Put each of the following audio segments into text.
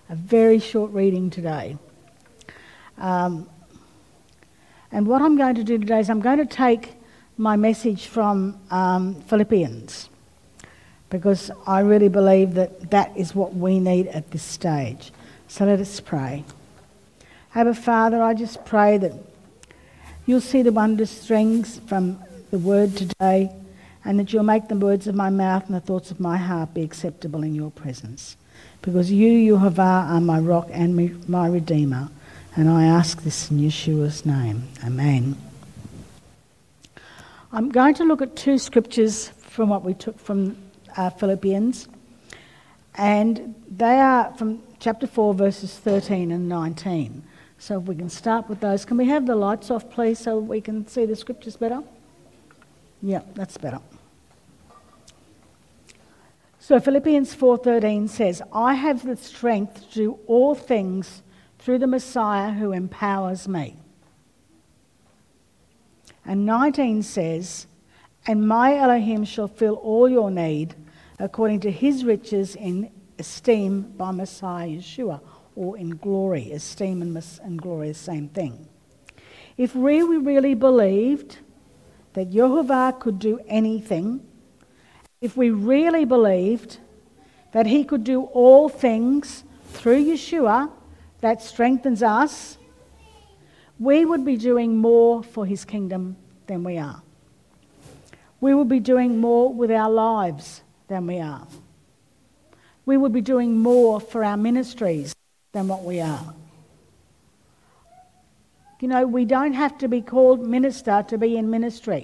A very short reading today. And what I'm going to do today is I'm going to take my message from Philippians, because I really believe that that is what we need at this stage. So let us pray. Abba Father, I just pray that you'll see the wondrous strings from the word today, and that you'll make the words of my mouth and the thoughts of my heart be acceptable in your presence. Because you, Yehovah, are my rock and my redeemer. And I ask this in Yeshua's name. Amen. I'm going to look at two scriptures from what we took from Philippians. And they are from chapter 4, verses 13 and 19. So if we can start with those. Can we have the lights off, please, so we can see the scriptures better? Yeah, that's better. So Philippians 4:13 says, I have the strength to do all things through the Messiah who empowers me. And 19 says, and my Elohim shall fill all your need according to his riches in esteem by Messiah Yeshua, or in glory. Esteem and glory is the same thing. If we really believed that Yehovah could do anything, if we really believed that he could do all things through Yeshua that strengthens us, we would be doing more for his kingdom than we are. We would be doing more with our lives than we are. We would be doing more for our ministries than what we are. You know, we don't have to be called minister to be in ministry.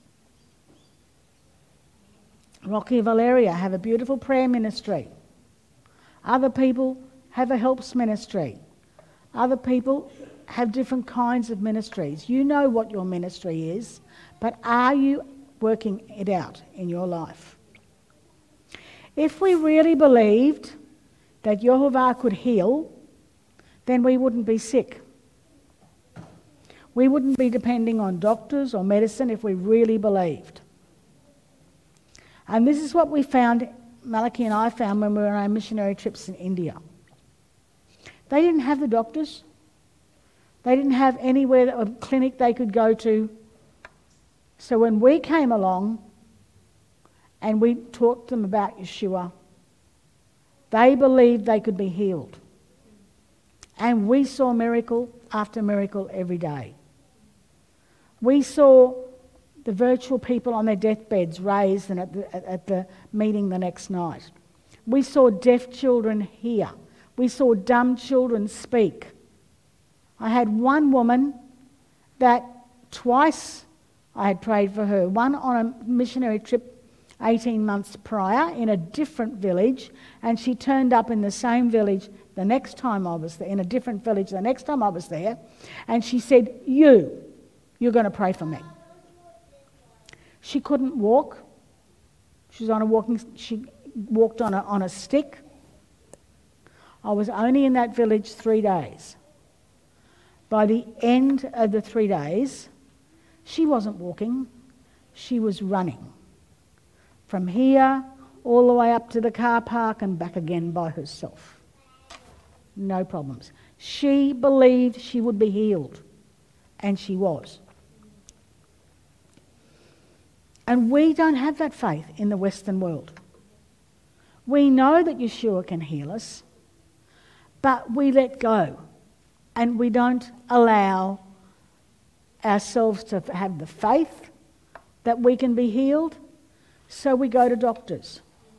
Rocky Valeria have a beautiful prayer ministry. Other people have a helps ministry. Other people have different kinds of ministries. You know what your ministry is, but are you working it out in your life? If we really believed that Yehovah could heal, then we wouldn't be sick. We wouldn't be depending on doctors or medicine if we really believed. And this is what we found, Malachi and I found when we were on our missionary trips in India. They didn't have the doctors. They didn't have anywhere, a clinic they could go to. So when we came along and we taught them about Yeshua, they believed they could be healed. And we saw miracle after miracle every day. We saw the virtual people on their deathbeds raised and at the meeting the next night. We saw deaf children hear. We saw dumb children speak. I had one woman that twice I had prayed for her. One on a missionary trip 18 months prior in a different village, and she turned up in the same village the next time I was there, in a different village the next time I was there, and she said, you're going to pray for me. She couldn't walk. She walked on a stick. I was only in that village 3 days. By the end of the 3 days, she wasn't walking, she was running. From here all the way up to the car park and back again by herself. No problems. She believed she would be healed, and she was. And we don't have that faith in the Western world. We know that Yeshua can heal us, but we let go and we don't allow ourselves to have the faith that we can be healed, so we go to doctors.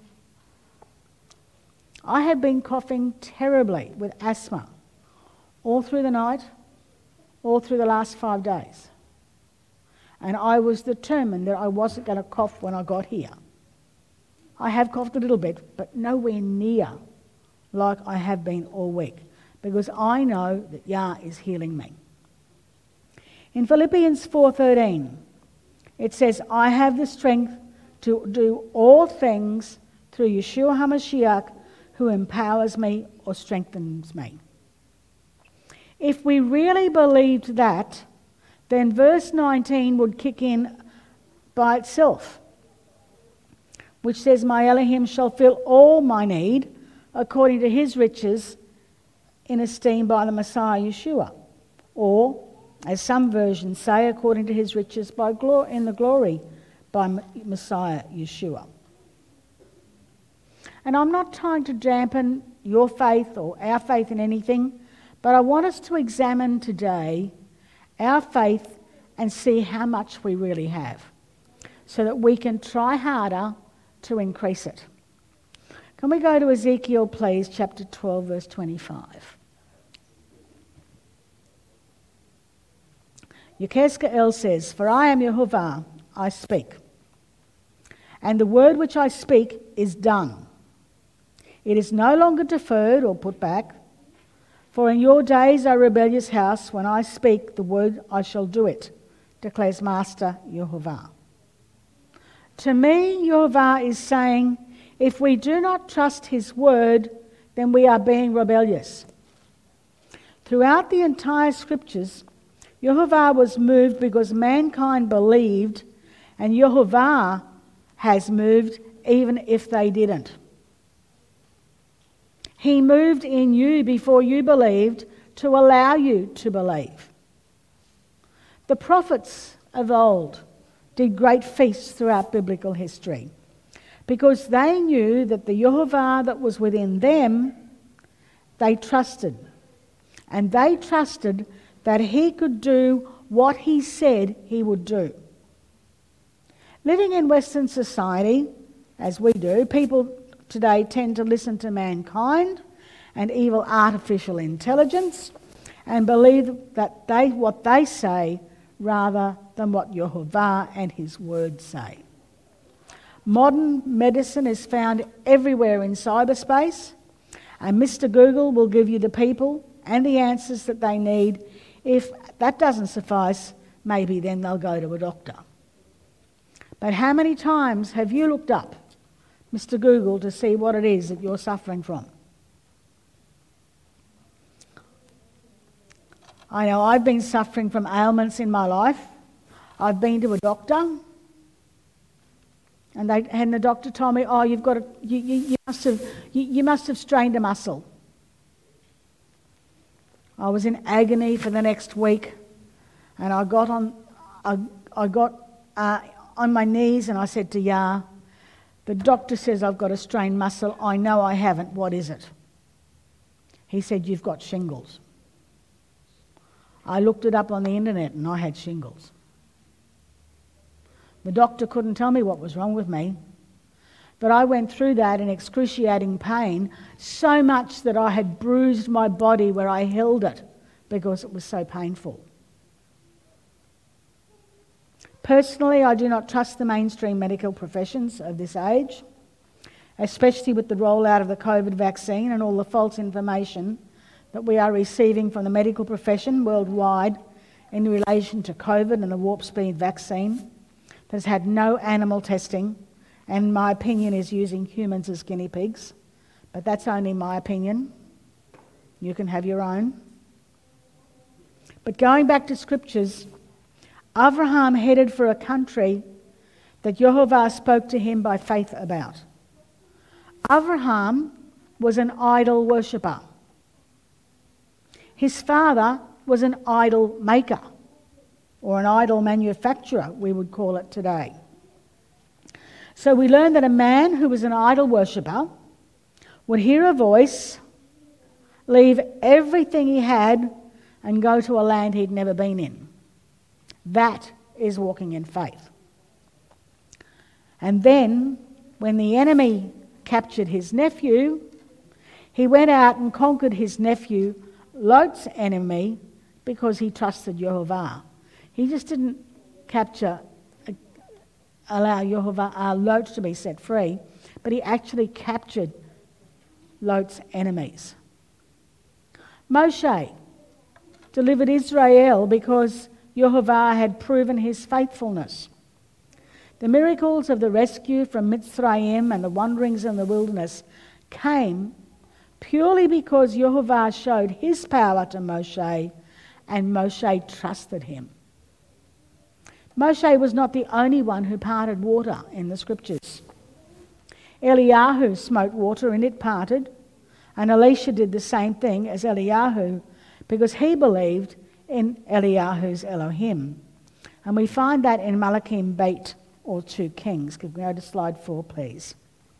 I have been coughing terribly with asthma all through the night, all through the last 5 days. And I was determined that I wasn't going to cough when I got here. I have coughed a little bit, but nowhere near like I have been all week, because I know that Yah is healing me. In Philippians 4:13, it says, I have the strength to do all things through Yeshua HaMashiach, who empowers me or strengthens me. If we really believed that, then verse 19 would kick in by itself, which says, my Elohim shall fill all my need according to his riches in esteem by the Messiah Yeshua, or, as some versions say, according to his riches in the glory by Messiah Yeshua. And I'm not trying to dampen your faith or our faith in anything, but I want us to examine today our faith and see how much we really have, so that we can try harder to increase it. Can we go to Ezekiel, please, chapter 12, verse 25. Yechezkel says, "For I am Yehovah, I speak, and the word which I speak is done. It is no longer deferred or put back. For in your days, O rebellious house, when I speak the word, I shall do it, declares Master Yehovah." To me, Yehovah is saying, if we do not trust his word, then we are being rebellious. Throughout the entire scriptures, Yehovah was moved because mankind believed, and Yehovah has moved even if they didn't. He moved in you before you believed to allow you to believe. The prophets of old did great feasts throughout biblical history because they knew that the Yehovah that was within them, they trusted. And they trusted that he could do what he said he would do. Living in Western society, as we do, people today tend to listen to mankind and evil artificial intelligence and believe that what they say rather than what Yehovah and his word say. Modern medicine is found everywhere in cyberspace, and Mr. Google will give you the people and the answers that they need. If that doesn't suffice, maybe then they'll go to a doctor. But how many times have you looked up Mr. Google to see what it is that you're suffering from? I know I've been suffering from ailments in my life. I've been to a doctor, and the doctor told me, "Oh, you must have strained a muscle." I was in agony for the next week, and I got on my knees and I said to Yah, "The doctor says I've got a strained muscle. I know I haven't. What is it?" He said, "You've got shingles." I looked it up on the internet and I had shingles. The doctor couldn't tell me what was wrong with me, but I went through that in excruciating pain, so much that I had bruised my body where I held it because it was so painful. Personally, I do not trust the mainstream medical professions of this age, especially with the rollout of the COVID vaccine and all the false information that we are receiving from the medical profession worldwide in relation to COVID and the warp speed vaccine that has had no animal testing, and my opinion is using humans as guinea pigs, but that's only my opinion. You can have your own. But going back to scriptures, Abraham headed for a country that Yehovah spoke to him by faith about. Abraham was an idol worshipper. His father was an idol maker, or an idol manufacturer, we would call it today. So we learn that a man who was an idol worshipper would hear a voice, leave everything he had, and go to a land he'd never been in. That is walking in faith. And then, when the enemy captured his nephew, he went out and conquered his nephew, Lot's enemy, because he trusted Yehovah. He just didn't allow Lot to be set free, but he actually captured Lot's enemies. Moshe delivered Israel because Yehovah had proven his faithfulness. The miracles of the rescue from Mitzrayim and the wanderings in the wilderness came purely because Yehovah showed his power to Moshe, and Moshe trusted him. Moshe was not the only one who parted water in the scriptures. Eliyahu smote water and it parted. And Elisha did the same thing as Eliyahu because he believed in Eliyahu's Elohim. And we find that in Malachim Beit, or 2 Kings. Could we go to slide 4, please?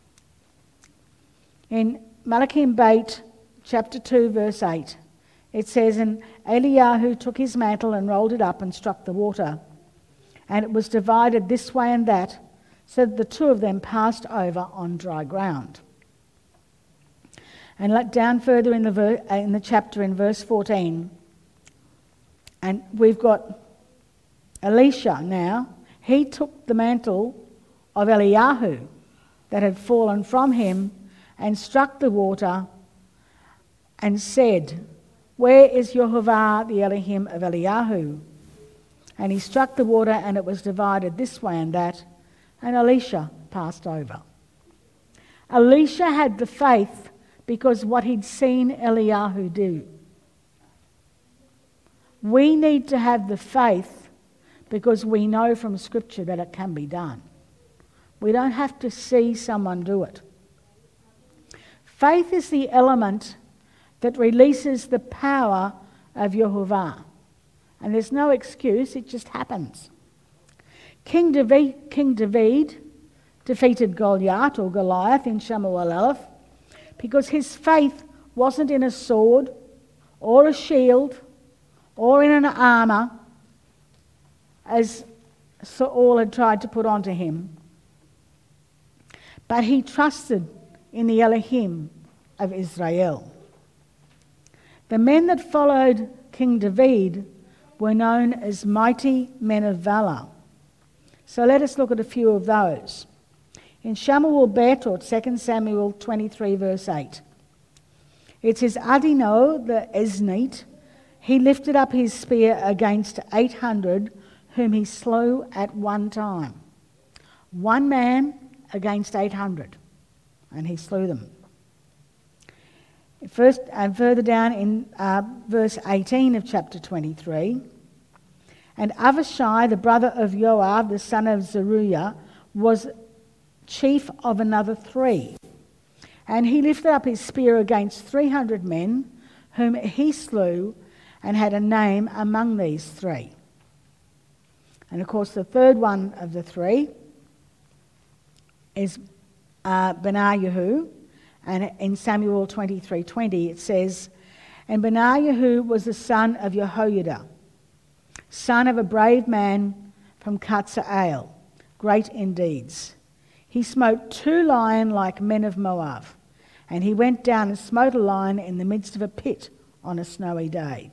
In Malachim Beit, chapter 2, verse 8, it says, "And Eliyahu took his mantle and rolled it up and struck the water. And it was divided this way and that, so that the two of them passed over on dry ground." And down further in the chapter, in verse 14, and we've got Elisha now. He took the mantle of Eliyahu that had fallen from him and struck the water and said, "Where is Yehovah, the Elohim of Eliyahu?" And he struck the water, and it was divided this way and that, and Elisha passed over. Elisha had the faith because what he'd seen Eliyahu do. We need to have the faith because we know from Scripture that it can be done. We don't have to see someone do it. Faith is the element that releases the power of Yehovah. And there's no excuse, it just happens. King David defeated Goliath or Goliath in Shemuel Aleph because his faith wasn't in a sword or a shield or in an armour as Saul had tried to put onto him. But he trusted in the Elohim of Israel. The men that followed King David were known as mighty men of valour. So let us look at a few of those. In Shemuel Bet, or 2 Samuel 23 verse 8, it says, "Adino the Eznite, he lifted up his spear against 800 whom he slew at one time." One man against 800, and he slew them. First, and further down in verse 18 of chapter 23, "And Avishai, the brother of Joab, the son of Zeruiah, was chief of another 3. And he lifted up his spear against 300 men, whom he slew, and had a name among these 3. And of course, the third one of the 3 is Benaiah. And in Samuel 23:20 it says, "And Benaiah was the son of Jehoiada, son of a brave man from Katza'el, great in deeds. He smote 2 lions like men of Moab, and he went down and smote a lion in the midst of a pit on a snowy day."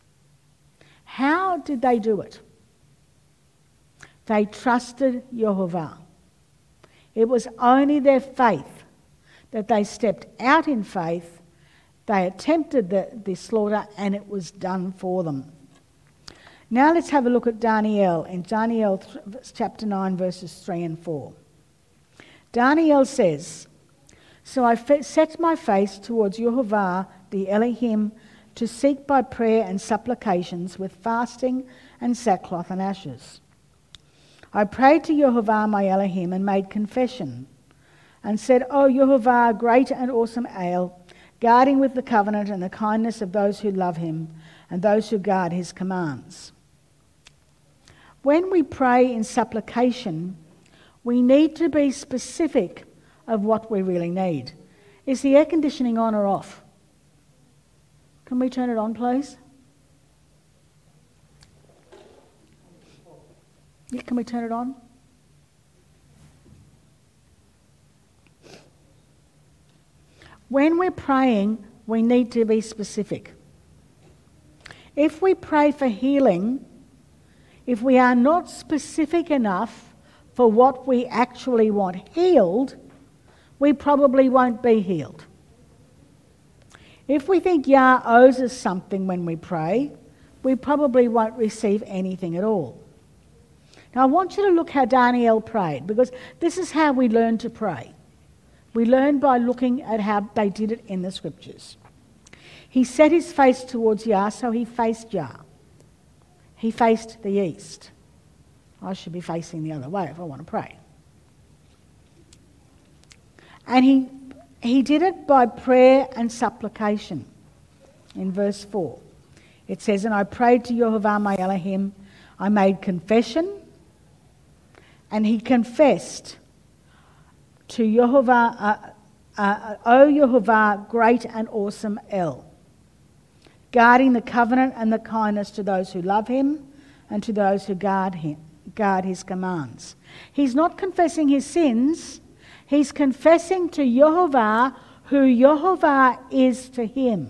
How did they do it? They trusted Yehovah. It was only their faith that they stepped out in faith, they attempted the slaughter, and it was done for them. Now let's have a look at Daniel in Daniel chapter 9 verses 3 and 4. Daniel says, "So I set my face towards Yehovah the Elohim to seek by prayer and supplications with fasting and sackcloth and ashes. I prayed to Yehovah my Elohim and made confession and said, O Yehovah, great and awesome El, guarding with the covenant and the kindness of those who love him and those who guard his commands." When we pray in supplication, we need to be specific of what we really need. Is the air conditioning on or off? Can we turn it on, please? Yeah, can we turn it on? When we're praying, we need to be specific. If we pray for healing, if we are not specific enough for what we actually want healed, we probably won't be healed. If we think Yah owes us something when we pray, we probably won't receive anything at all. Now I want you to look how Daniel prayed, because this is how we learn to pray. We learn by looking at how they did it in the scriptures. He set his face towards Yah, so he faced Yah. He faced the east. I should be facing the other way if I want to pray. And he He did it by prayer and supplication. In verse 4, it says, "And I prayed to Yehovah my Elohim. I made confession," and he confessed to Yehovah, "O Yehovah, great and awesome El, guarding the covenant and the kindness to those who love him and to those who guard his commands." He's not confessing his sins. He's confessing to Yehovah who Yehovah is to him.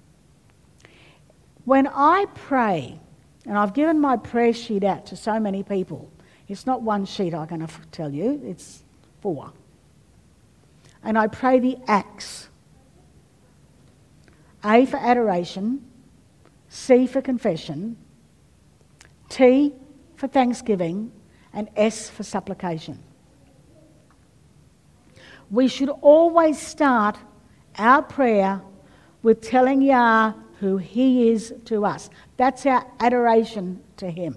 When I pray, and I've given my prayer sheet out to so many people, it's not one sheet I'm going to tell you, it's 4. And I pray the acts. A for adoration, C for confession, T for thanksgiving, and S for supplication. We should always start our prayer with telling Yah who he is to us. That's our adoration to him.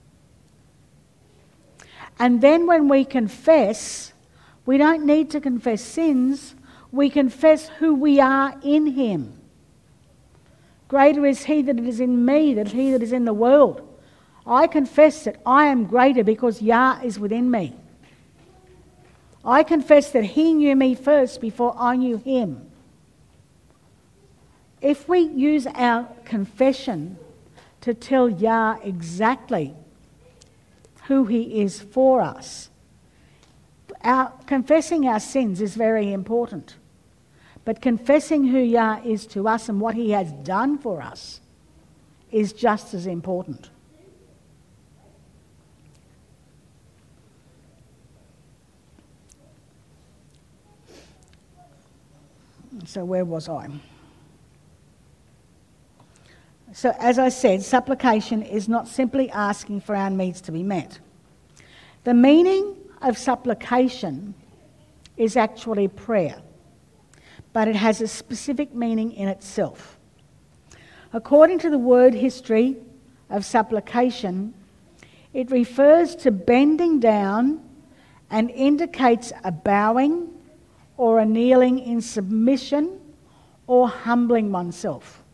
And then when we confess, we don't need to confess sins. We confess who we are in him. Greater is he that is in me than he that is in the world. I confess that I am greater because Yah is within me. I confess that he knew me first before I knew him. If we use our confession to tell Yah exactly who he is for us, confessing our sins is very important. But confessing who Yah is to us and what he has done for us is just as important. So where was I? So as I said, supplication is not simply asking for our needs to be met. The meaning of supplication is actually prayer, but it has a specific meaning in itself. According to the word history of supplication, it refers to bending down and indicates a bowing or a kneeling in submission or humbling oneself.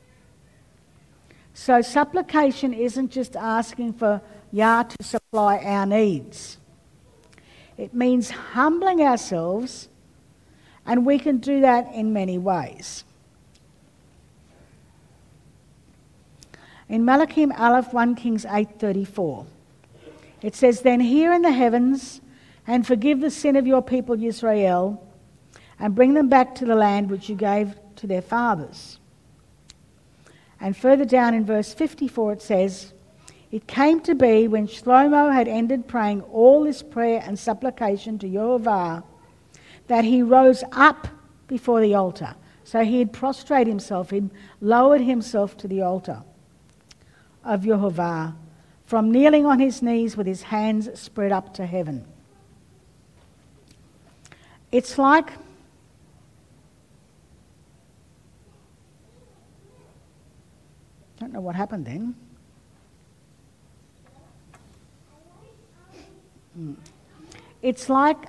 So supplication isn't just asking for Yah to supply our needs. It means humbling ourselves, and we can do that in many ways. In Malachim Aleph 1 Kings 8:34, it says, "Then hear in the heavens and forgive the sin of your people Israel, and bring them back to the land which you gave to their fathers." And further down in verse 54 it says, "It came to be when Shlomo had ended praying all this prayer and supplication to Yehovah, that he rose up before the altar." So he had prostrated himself, he'd lowered himself to the altar of Yehovah, from kneeling on his knees with his hands spread up to heaven. It's like I don't know what happened then. It's like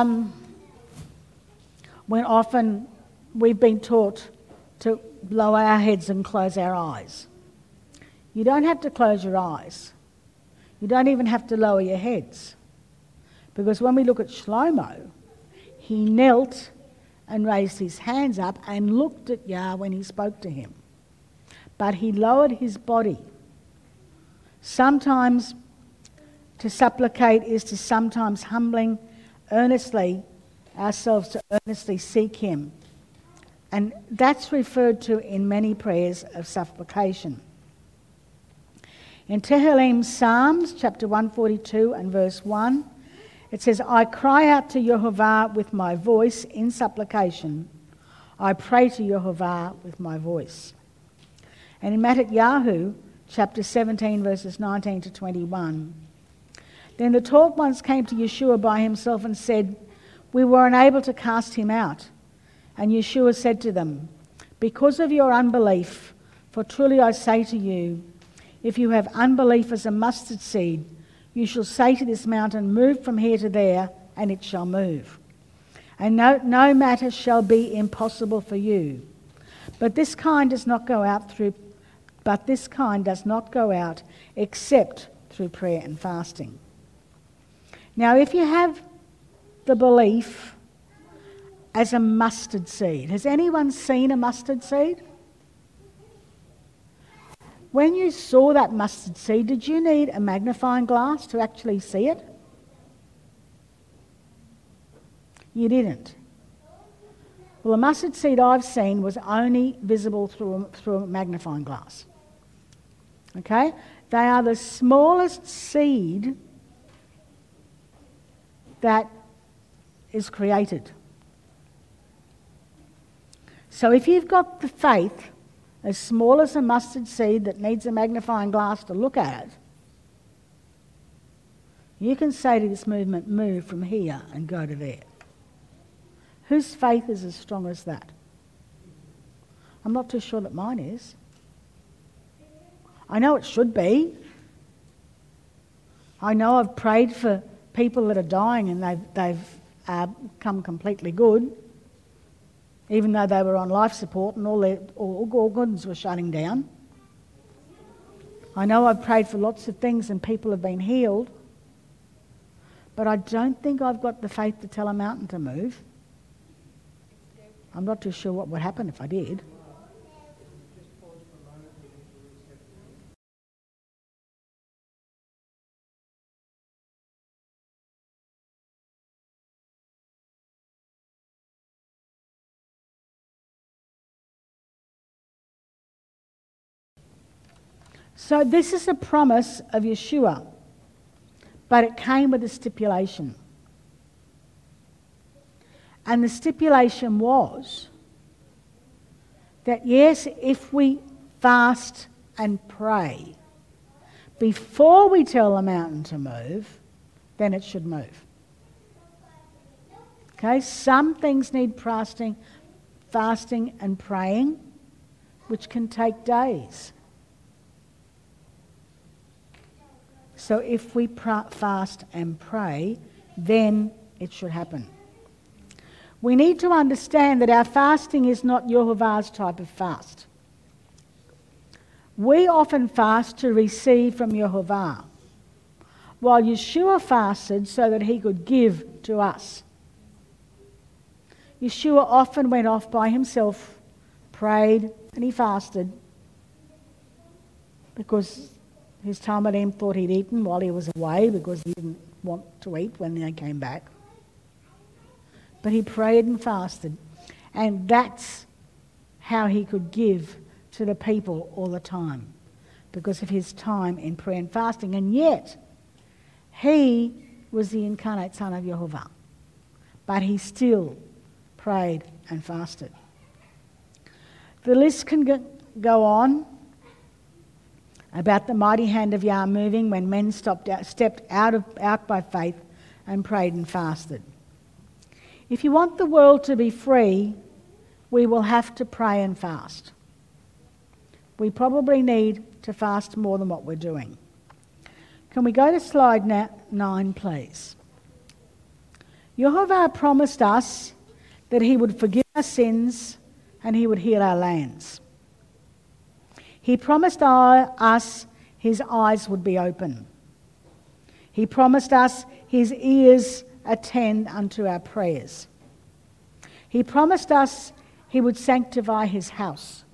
when often we've been taught to lower our heads and close our eyes. You don't have to close your eyes. You don't even have to lower your heads. Because when we look at Shlomo, he knelt and raised his hands up and looked at Yah when he spoke to him. But he lowered his body. Sometimes to supplicate is to sometimes humbling earnestly ourselves to earnestly seek him. And that's referred to in many prayers of supplication. In Tehillim Psalms, chapter 142 and verse 1, it says, "I cry out to Yehovah with my voice in supplication. I pray to Yehovah with my voice." And in Matthew, chapter 17, verses 19 to 21, "Then the 12 ones came to Yeshua by himself and said, 'We were unable to cast him out.' And Yeshua said to them, 'Because of your unbelief, for truly I say to you, if you have unbelief as a mustard seed, you shall say to this mountain, 'Move from here to there,' and it shall move. And no matter shall be impossible for you. But this kind does not go out except through prayer and fasting. Now, if you have the belief as a mustard seed, has anyone seen a mustard seed? When you saw that mustard seed, did you need a magnifying glass to actually see it? You didn't. Well, the mustard seed I've seen was only visible through a magnifying glass. Okay? They are the smallest seed that is created. So if you've got the faith as small as a mustard seed that needs a magnifying glass to look at it, you can say to this movement, move from here and go to there. Whose faith is as strong as that? I'm not too sure that mine is. I know it should be. I know I've prayed for people that are dying and they've come completely good, even though they were on life support and all their organs were shutting down. I know I've prayed for lots of things and people have been healed, but I don't think I've got the faith to tell a mountain to move. I'm not too sure what would happen if I did. So this is a promise of Yeshua, but it came with a stipulation. And the stipulation was that, yes, if we fast and pray before we tell the mountain to move, then it should move. Okay, some things need fasting and praying, which can take days. So if we fast and pray, then it should happen. We need to understand that our fasting is not Yehovah's type of fast. We often fast to receive from Yehovah, while Yeshua fasted so that he could give to us. Yeshua often went off by himself, prayed, and he fasted because his Talmudim thought he'd eaten while he was away because he didn't want to eat when they came back. But he prayed and fasted, and that's how he could give to the people all the time, because of his time in prayer and fasting. And yet, he was the incarnate Son of Yehovah, but he still prayed and fasted. The list can go on about the mighty hand of Yah moving when men stepped out by faith and prayed and fasted. If you want the world to be free, we will have to pray and fast. We probably need to fast more than what we're doing. Can we go to slide 9, please? Yehovah promised us that he would forgive our sins and he would heal our lands. He promised us his eyes would be open. He promised us his ears attend unto our prayers. He promised us he would sanctify his house.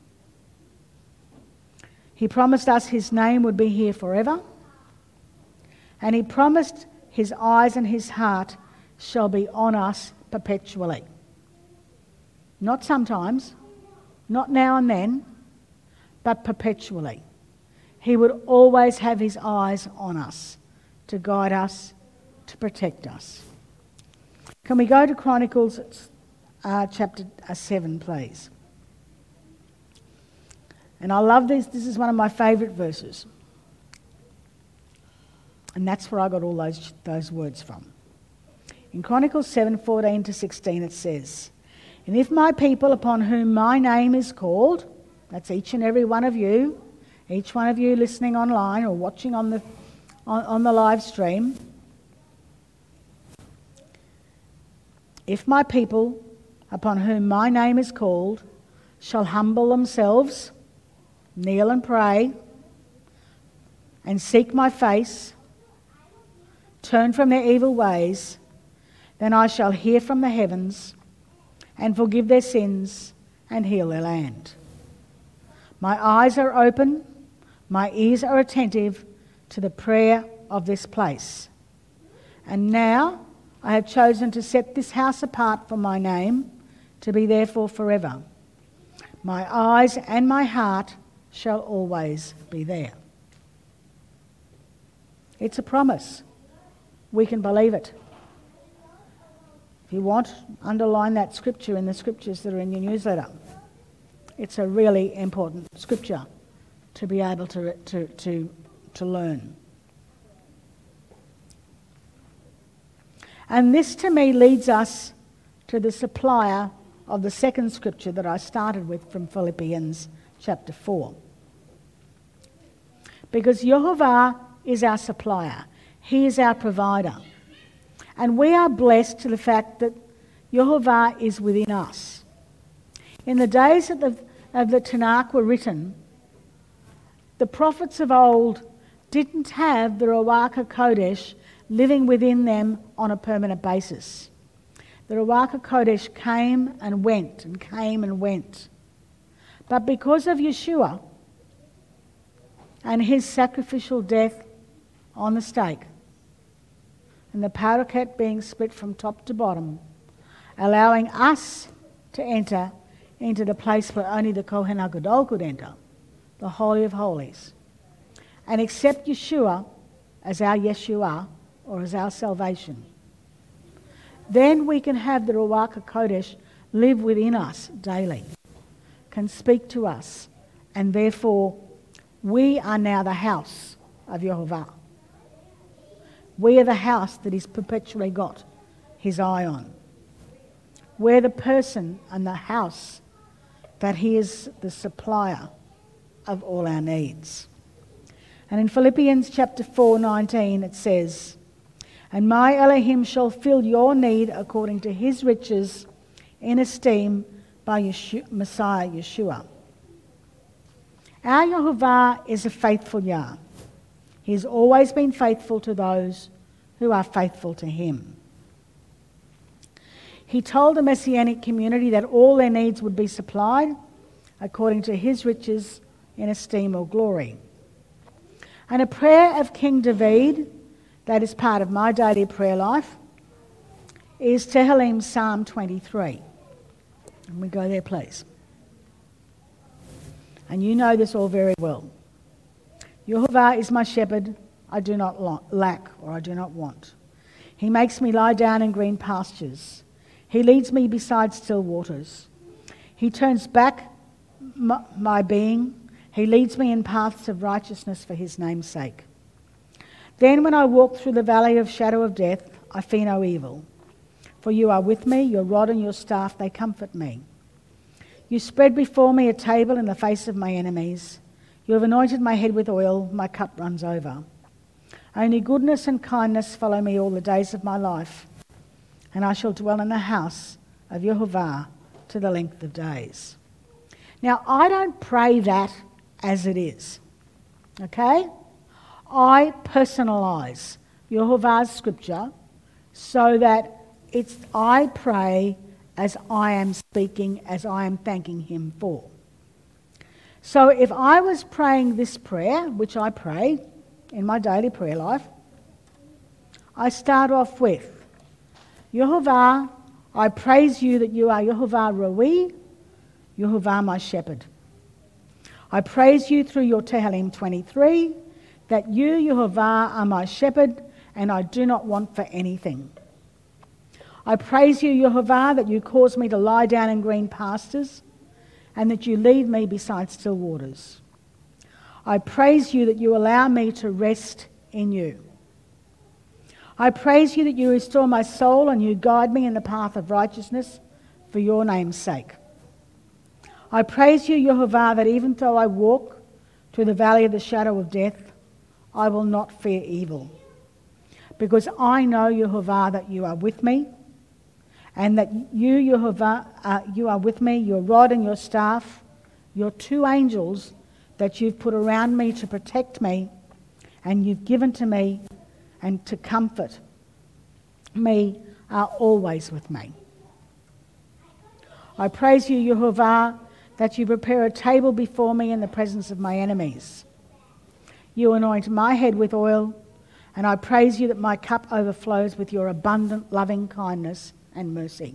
He promised us his name would be here forever. And he promised his eyes and his heart shall be on us perpetually. Not sometimes, not now and then, but perpetually. He would always have his eyes on us to guide us, to protect us. Can we go to Chronicles chapter 7, please? And I love this. This is one of my favourite verses. And that's where I got all those words from. In Chronicles 7:14 to 16 it says, "And if my people upon whom my name is called," that's each and every one of you, each one of you listening online or watching on the live stream, If my people, upon whom my name is called, shall humble themselves, kneel and pray, and seek my face, turn from their evil ways, then I shall hear from the heavens and forgive their sins and heal their land. My eyes are open, my ears are attentive to the prayer of this place. And now I have chosen to set this house apart for my name, to be therefore forever. My eyes and my heart shall always be there. It's a promise. We can believe it. If you want, underline that scripture in the scriptures that are in your newsletter. It's a really important scripture to be able to learn. And this to me leads us to the supplier of the second scripture that I started with from Philippians chapter 4. Because Jehovah is our supplier. He is our provider. And we are blessed to the fact that Jehovah is within us. In the days that the Tanakh were written, the prophets of old didn't have the Ruach HaKodesh living within them on a permanent basis. The Ruach HaKodesh came and went and came and went. But because of Yeshua and his sacrificial death on the stake, and the paraket being split from top to bottom, allowing us to enter into the place where only the Kohen HaGadol could enter, the Holy of Holies, and accept Yeshua as our Yeshua, or as our salvation. Then we can have the Ruach HaKodesh live within us daily, can speak to us, and therefore we are now the house of Jehovah. We are the house that he's perpetually got his eye on. We're the person and the house that he is the supplier of all our needs. And in Philippians chapter 4:19 it says, "And my Elohim shall fill your need according to his riches in esteem by Messiah Yeshua." Our Yehovah is a faithful Yah. He has always been faithful to those who are faithful to him. He told the Messianic community that all their needs would be supplied according to his riches in esteem or glory. And a prayer of King David that is part of my daily prayer life is Tehillim Psalm 23. And we go there, please. And you know this all very well. Jehovah is my shepherd, I do not lack, or I do not want. He makes me lie down in green pastures. He leads me beside still waters. He turns back my being. He leads me in paths of righteousness for his name's sake. Then when I walk through the valley of shadow of death, I fear no evil. For you are with me, your rod and your staff, they comfort me. You spread before me a table in the face of my enemies. You have anointed my head with oil, my cup runs over. Only goodness and kindness follow me all the days of my life, and I shall dwell in the house of Jehovah to the length of days. Now, I don't pray that as it is, okay? I personalise Jehovah's scripture so that I pray as I am speaking, as I am thanking him for. So if I was praying this prayer, which I pray in my daily prayer life, I start off with, Jehovah, I praise you that you are Jehovah Roi, Jehovah my shepherd. I praise you through your Tehillim 23 that you, Jehovah, are my shepherd and I do not want for anything. I praise you, Jehovah, that you cause me to lie down in green pastures and that you lead me beside still waters. I praise you that you allow me to rest in you. I praise you that you restore my soul and you guide me in the path of righteousness for your name's sake. I praise you, Jehovah, that even though I walk through the valley of the shadow of death, I will not fear evil. Because I know, Jehovah, that you are with me and that you, Jehovah, you are with me, your rod and your staff, your two angels that you've put around me to protect me, and you've given to me and to comfort me, are always with me. I praise you, Jehovah, that you prepare a table before me in the presence of my enemies. You anoint my head with oil, and I praise you that my cup overflows with your abundant loving kindness and mercy.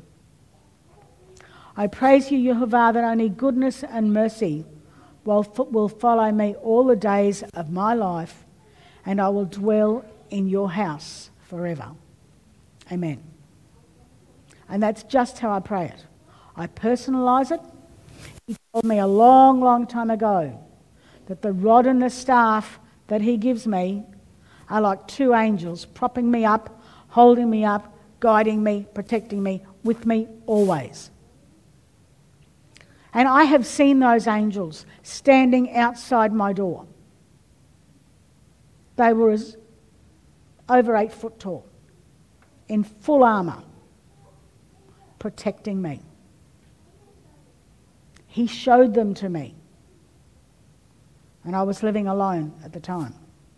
I praise you, Jehovah, that only goodness and mercy will follow me all the days of my life, and I will dwell in your house forever. Amen. And that's just how I pray it. I personalise it. He told me a long, long time ago that the rod and the staff that he gives me are like two angels propping me up, holding me up, guiding me, protecting me, with me always. And I have seen those angels standing outside my door. They were over 8 foot tall, in full armour, protecting me. He showed them to me, and I was living alone at the time.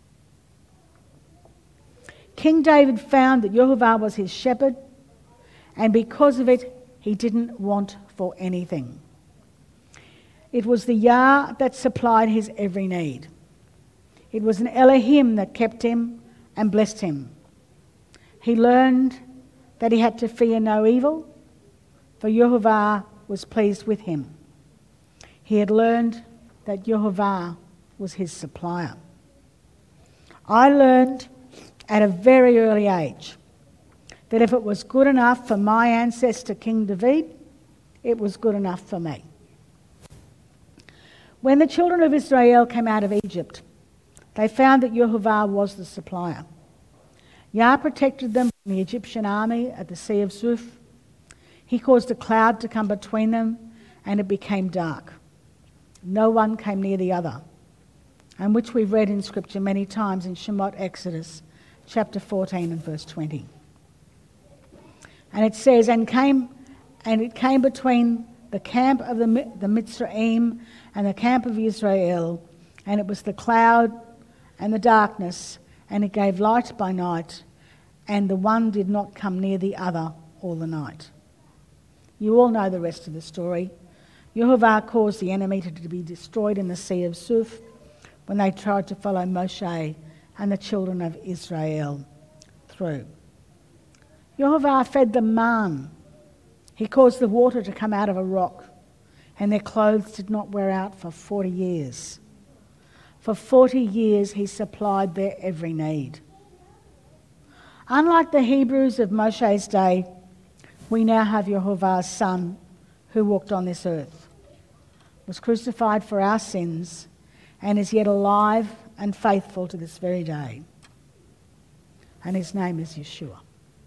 King David found that Jehovah was his shepherd, and because of it, he didn't want for anything. It was the Yah that supplied his every need. It was an Elohim that kept him and blessed him. He learned that he had to fear no evil, for Jehovah was pleased with him. He had learned that Jehovah was his supplier. I learned at a very early age that if it was good enough for my ancestor King David, it was good enough for me. When the children of Israel came out of Egypt, they found that Jehovah was the supplier. Yah protected them from the Egyptian army at the Sea of Zuf. He caused a cloud to come between them, and it became dark. No one came near the other, and which we've read in Scripture many times in Shemot Exodus, chapter 14 and verse 20. And it says, and it came between the camp of the Mitzrayim and the camp of Israel, and it was the cloud and the darkness, and it gave light by night, and the one did not come near the other all the night. You all know the rest of the story. Jehovah caused the enemy to be destroyed in the Sea of Zuf when they tried to follow Moshe and the children of Israel through. Jehovah fed them man. He caused the water to come out of a rock, and their clothes did not wear out for 40 years. For 40 years he supplied their every need. Unlike the Hebrews of Moshe's day, we now have Jehovah's Son who walked on this earth, was crucified for our sins, and is yet alive and faithful to this very day. And his name is Yeshua.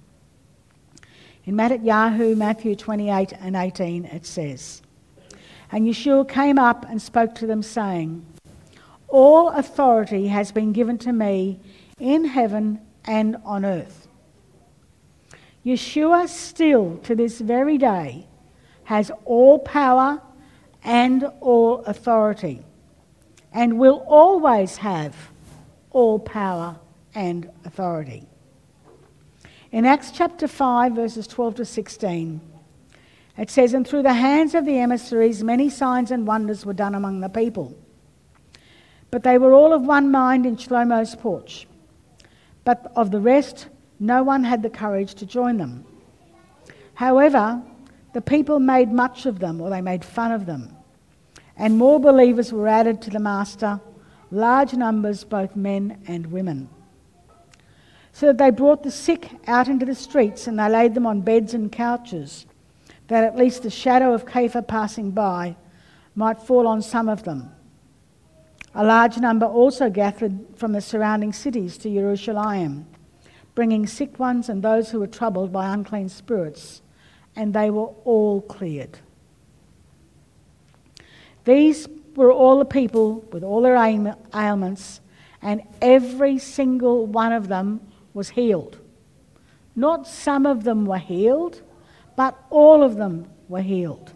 In Matthew 28 and 18 it says, and Yeshua came up and spoke to them, saying, all authority has been given to me in heaven and on earth. Yeshua still to this very day has all power and all authority, and will always have all power and authority. In Acts chapter 5, verses 12 to 16, it says, and through the hands of the emissaries many signs and wonders were done among the people. But they were all of one mind in Shlomo's porch. But of the rest, no one had the courage to join them. However, the people made much of them, or they made fun of them. And more believers were added to the master, large numbers, both men and women. So that they brought the sick out into the streets, and they laid them on beds and couches, that at least the shadow of Kepha passing by might fall on some of them. A large number also gathered from the surrounding cities to Jerusalem, bringing sick ones and those who were troubled by unclean spirits, and they were all cleared. These were all the people with all their ailments, and every single one of them was healed. Not some of them were healed, but all of them were healed.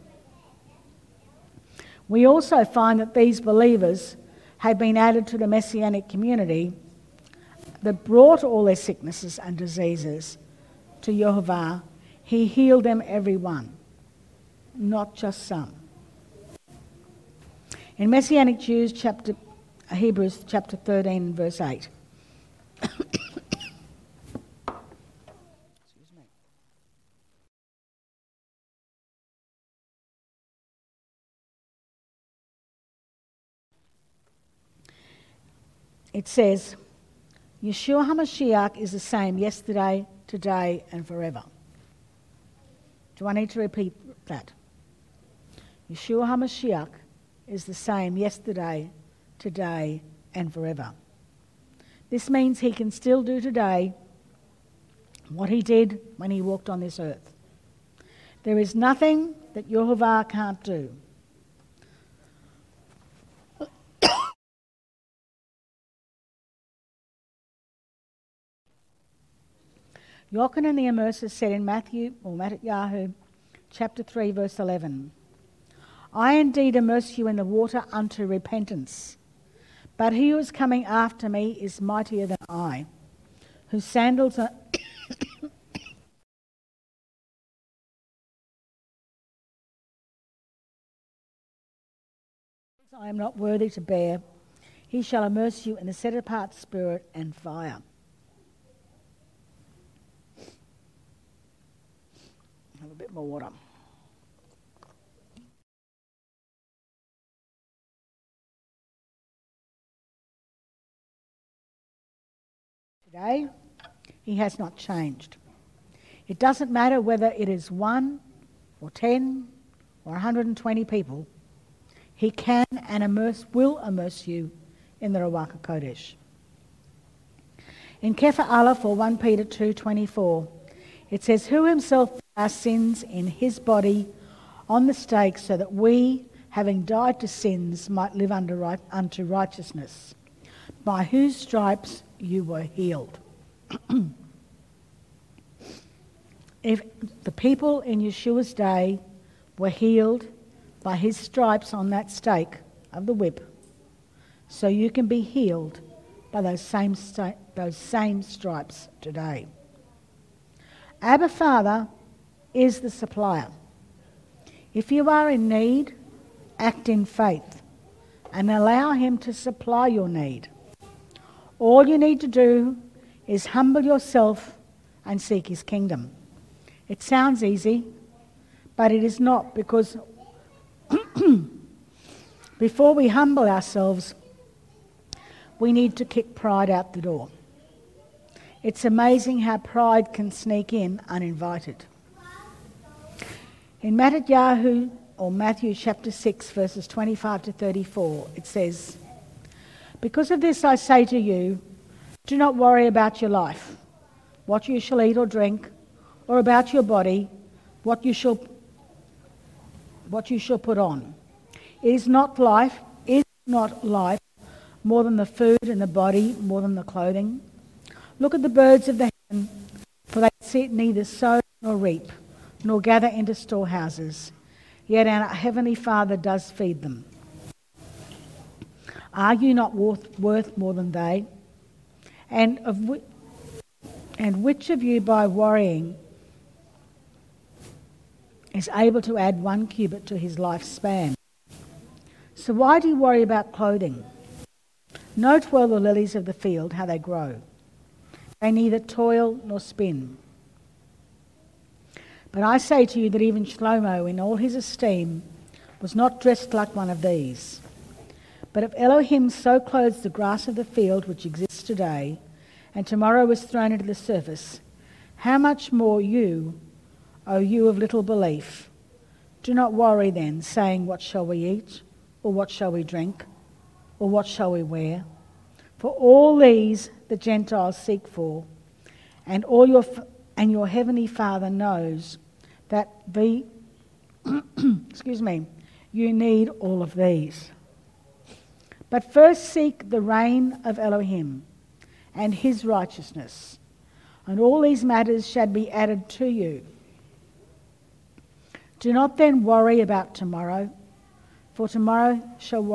We also find that these believers had been added to the Messianic community that brought all their sicknesses and diseases to Yehovah. He healed them every one, not just some. In Messianic Jews, Hebrews chapter 13, verse 8. It says, Yeshua HaMashiach is the same yesterday, today, and forever. Do I need to repeat that? Yeshua HaMashiach is the same yesterday, today, and forever. This means he can still do today what he did when he walked on this earth. There is nothing that Yehovah can't do. Yochanan the Immerser said in Matthew chapter 3 verse 11, I indeed immerse you in the water unto repentance, but he who is coming after me is mightier than I, whose sandals are I am not worthy to bear. He shall immerse you in the set apart spirit and fire. Have a bit more water. Today, he has not changed. It doesn't matter whether it is 1 or 10 or 120 people. He can and will immerse you in the Ruach HaKodesh. In Kepha Aleph or 1 Peter 2:24, it says, who himself bore our sins in his body on the stake, so that we, having died to sins, might live unto righteousness, by whose stripes you were healed. If the people in Yeshua's day were healed by his stripes on that stake of the whip, so you can be healed by those same stripes today. Abba Father is the supplier. If you are in need, act in faith and allow him to supply your need. All you need to do is humble yourself and seek his kingdom. It sounds easy, but it is not, because before we humble ourselves, we need to kick pride out the door. It's amazing how pride can sneak in uninvited. In Matthew chapter 6, verses 25 to 34, it says, because of this I say to you, do not worry about your life, what you shall eat or drink, or about your body, what you shall put on. Is not life more than the food, and the body more than the clothing? Look at the birds of the heaven, for they neither sow nor reap, nor gather into storehouses, yet our heavenly Father does feed them. Are you not worth more than they? And which of you, by worrying, is able to add 1 cubit to his lifespan? So why do you worry about clothing? Note well the lilies of the field, how they grow. They neither toil nor spin. But I say to you that even Shlomo, in all his esteem, was not dressed like one of these. But if Elohim so clothes the grass of the field, which exists today, and tomorrow is thrown into the surface, how much more you, O you of little belief? Do not worry then, saying, what shall we eat? Or what shall we drink? Or what shall we wear? For all these the Gentiles seek for, and your heavenly Father knows that you need all of these. But first seek the reign of Elohim and his righteousness, and all these matters shall be added to you. Do not then worry about tomorrow, for tomorrow shall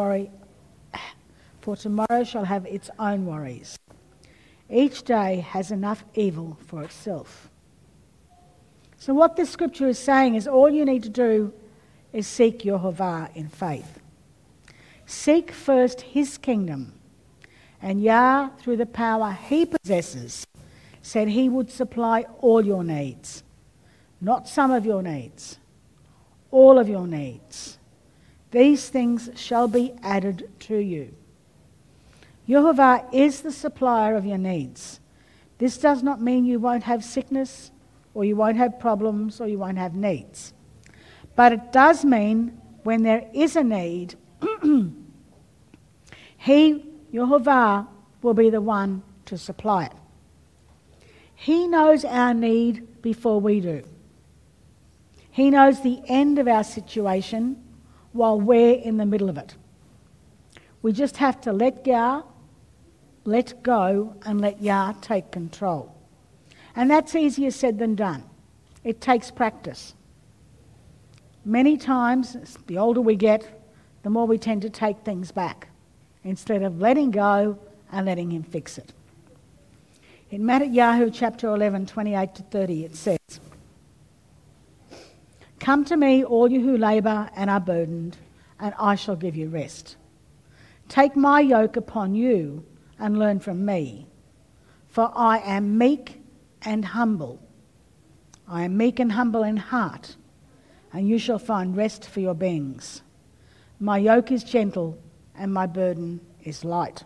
have its own worries. Each day has enough evil for itself. So what this scripture is saying is all you need to do is seek Yehovah in faith. Seek first his kingdom, and Yah, through the power he possesses, said he would supply all your needs. Not some of your needs, all of your needs. These things shall be added to you. Yehovah is the supplier of your needs. This does not mean you won't have sickness, or you won't have problems, or you won't have needs. But it does mean when there is a need, he, Yehovah, will be the one to supply it. He knows our need before we do. He knows the end of our situation while we're in the middle of it. We just have to let go, and let Yah take control. And that's easier said than done. It takes practice. Many times, the older we get, the more we tend to take things back instead of letting go and letting him fix it. In Matthew chapter 11, 28 to 30, it says, "Come to me, all you who labour and are burdened, and I shall give you rest. Take my yoke upon you and learn from me, for I am meek and humble. I am meek and humble in heart, and you shall find rest for your beings. My yoke is gentle and my burden is light."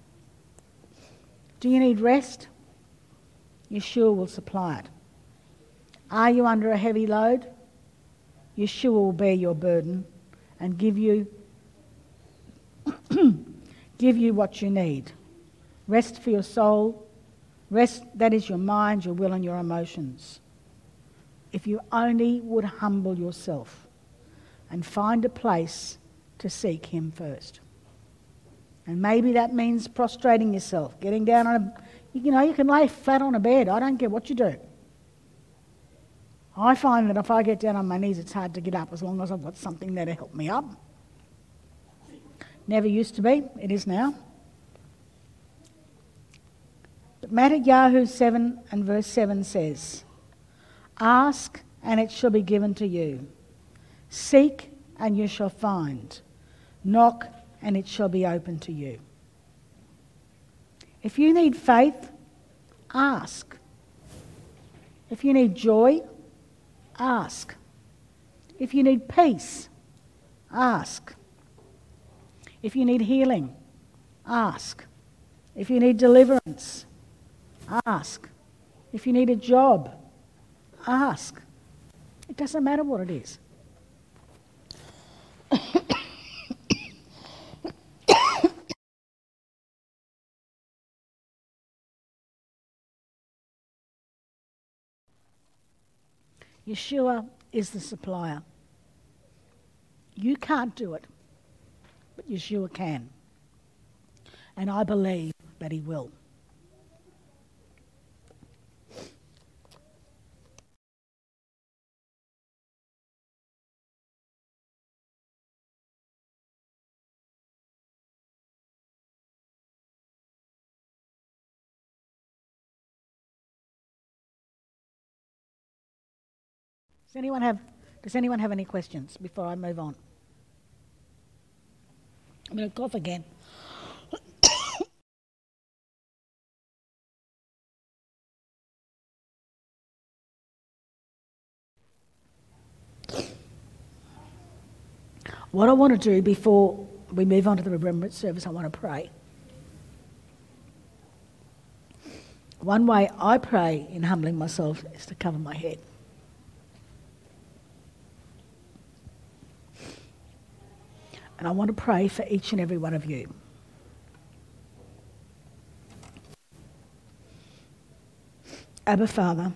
Do you need rest? Yeshua will supply it. Are you under a heavy load? Yeshua will bear your burden and give you what you need. Rest for your soul. Rest, that is your mind, your will and your emotions. If you only would humble yourself and find a place to seek him first. And maybe that means prostrating yourself, getting down on you can lay flat on a bed. I don't care what you do. I find that if I get down on my knees, it's hard to get up as long as I've got something there to help me up. Never used to be. It is now. But Matthew 7 and verse 7 says, "Ask and it shall be given to you. Seek and you shall find. Knock and it shall be open to you." If you need faith, ask. If you need joy, ask. If you need peace, ask. If you need healing, ask. If you need deliverance, ask. If you need a job, ask. It doesn't matter what it is. Yeshua is the supplier. You can't do it, but Yeshua can. And I believe that he will. Does anyone have any questions before I move on? I'm going to cough again. What I want to do before we move on to the remembrance service, I want to pray. One way I pray in humbling myself is to cover my head. And I want to pray for each and every one of you. Abba Father,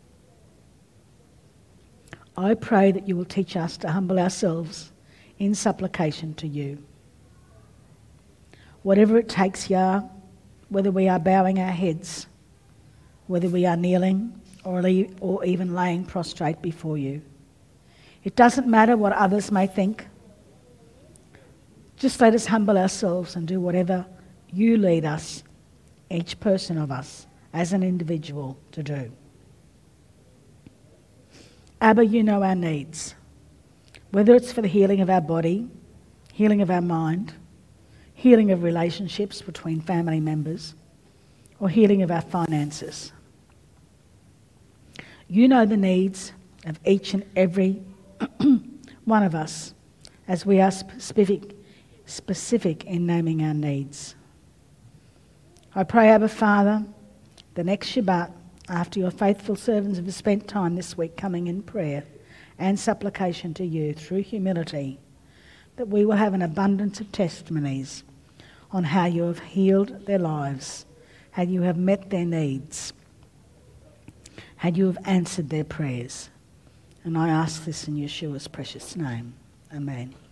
I pray that you will teach us to humble ourselves in supplication to you. Whatever it takes, Yah, whether we are bowing our heads, whether we are kneeling or even laying prostrate before you, It doesn't matter what others may think. Just let us humble ourselves and do whatever you lead us, each person of us, as an individual, to do. Abba, you know our needs, whether it's for the healing of our body, healing of our mind, healing of relationships between family members, or healing of our finances. You know the needs of each and every one of us as we are specific in naming our needs. I pray, Abba Father, the next Shabbat, after your faithful servants have spent time this week coming in prayer and supplication to you through humility, that we will have an abundance of testimonies on how you have healed their lives, how you have met their needs, how you have answered their prayers. And I ask this in Yeshua's precious name. Amen.